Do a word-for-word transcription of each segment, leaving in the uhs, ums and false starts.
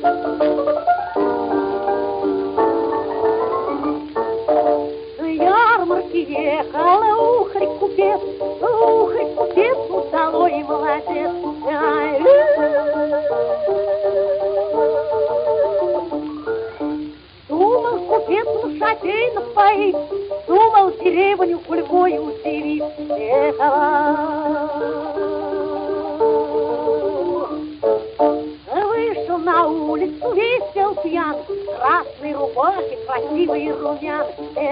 Ярмарки ехала ухарь-купец, ухарь-купец, удалой молодец. Думал купец лошадей напоить, думал деревню кульгой удивить. Вышел на улицу, весел пьян, красной рубахи, красивый румян.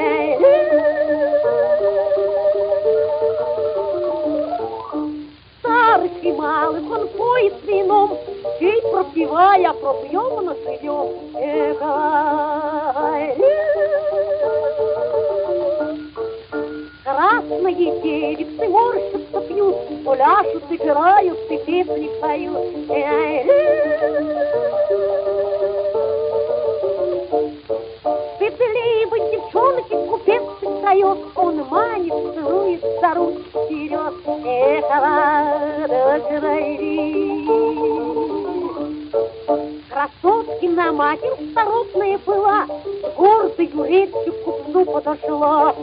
Старых и малых он поет вином, чей пропивая, пропьем на живем. Красные девицы морщатся, пьют, пляшут, играют, и песни поют. Петливый девчонки купец дает, он манит, целует, за ручку вперед. Красотки на матерь старотная была, гордою речью к купцу подошла.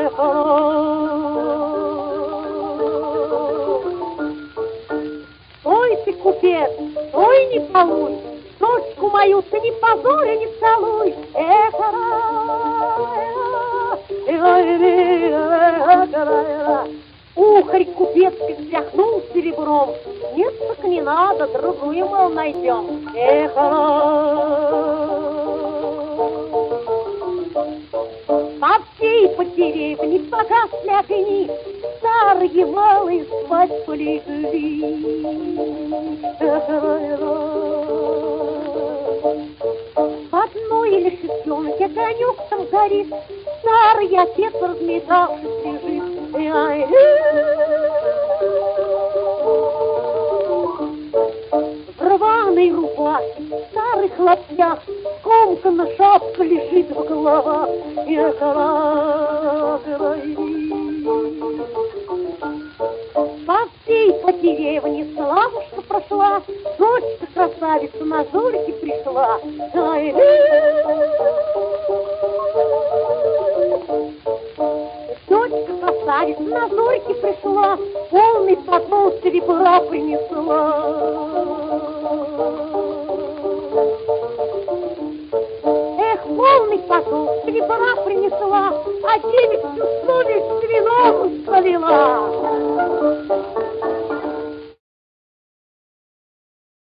Стой ты, купец, стой, не балуй, дочку мою ты не позорь и не целуй. Ухарь купец встряхнул серебром, нет, так не надо, другую, мол, найдем. По всей по деревне погасли огни, старые малые спать полегли. В одной лишенке огонек там горит, старый отец разметавшись лежит. В рваной рубахе, в старых лаптях, скомкана шапка лежит в головах. По всей по деревне славушка прошла, дочка красавица на зорьке пришла. Дочка красавица на зорьке пришла, полный подол серебра принесла. Эх, полный подол серебра принесла, а девять всю совесть вином провела.